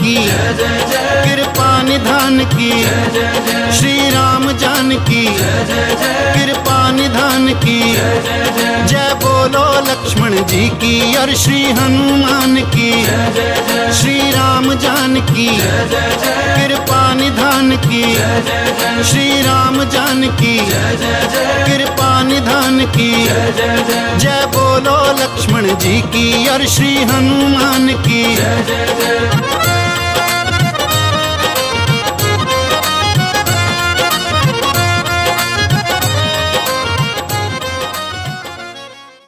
की, कृपा निधान की, श्री राम जानकी कृपा निधान की। जय बोलो लक्ष्मण जी की और श्री हनुमान की, श्री राम जानकी कृपा निधान की, श्री राम जानकी कृपा निधान की। जय बोलो लक्ष्मण जी की और श्री हनुमान की।